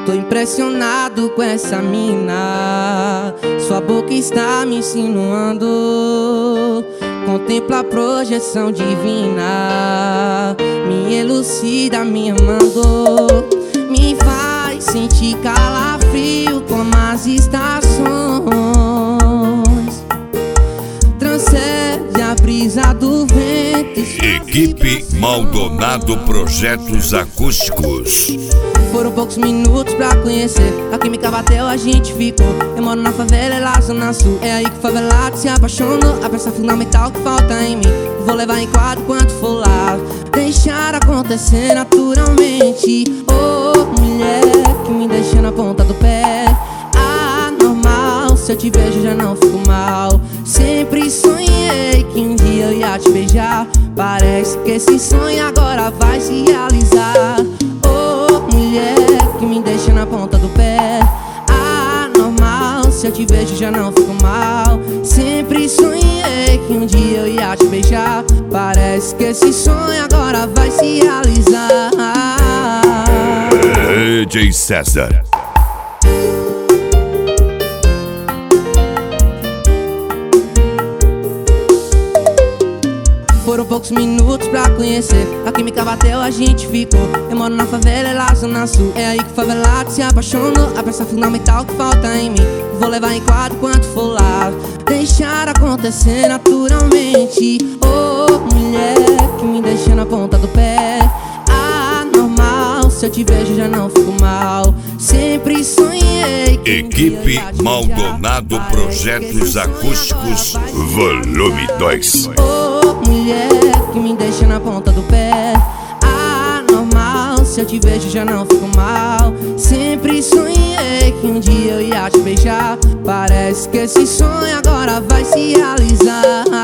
Tô impressionado com essa mina, sua boca está me insinuando. Contempla a projeção divina, me elucida, me amando. Me faz sentir calafrio como as estações. Transcende a brisa do vento. Equipe Maldonado Projetos Acústicos. Foram poucos minutos pra conhecer, a química bateu, a gente ficou. Eu moro na favela, é lá zona sul. É aí que o favelado se apaixonou. A peça fundamental que falta em mim, vou levar em quadro enquanto for lá. Deixar acontecer naturalmente. Oh, mulher que me deixa na ponta do pé. Anormal, se eu te vejo já não fico mal. Sempre sonhei que um dia eu ia te beijar. Parece que esse sonho agora vai se realizar. Mulher que me deixa na ponta do pé. Anormal, se eu te vejo já não fico mal. Sempre sonhei que um dia eu ia te beijar. Parece que esse sonho agora vai se realizar. DJ César. Foram poucos minutos pra conhecer, a química bateu, a gente ficou. Eu moro na favela, é lá zona sul. É aí que o favelado se apaixonou. A peça fundamental que falta em mim, vou levar em quadro enquanto for lá. Deixar acontecer naturalmente. Oh, mulher que me deixa na ponta do pé. Anormal, se eu te vejo já não fico mal. Sempre sonhei que Equipe Maldonado Projetos Acústicos, volume 2. Mulher que me deixa na ponta do pé. Anormal, se eu te vejo já não fico mal. Sempre sonhei que um dia eu ia te beijar. Parece que esse sonho agora vai se realizar.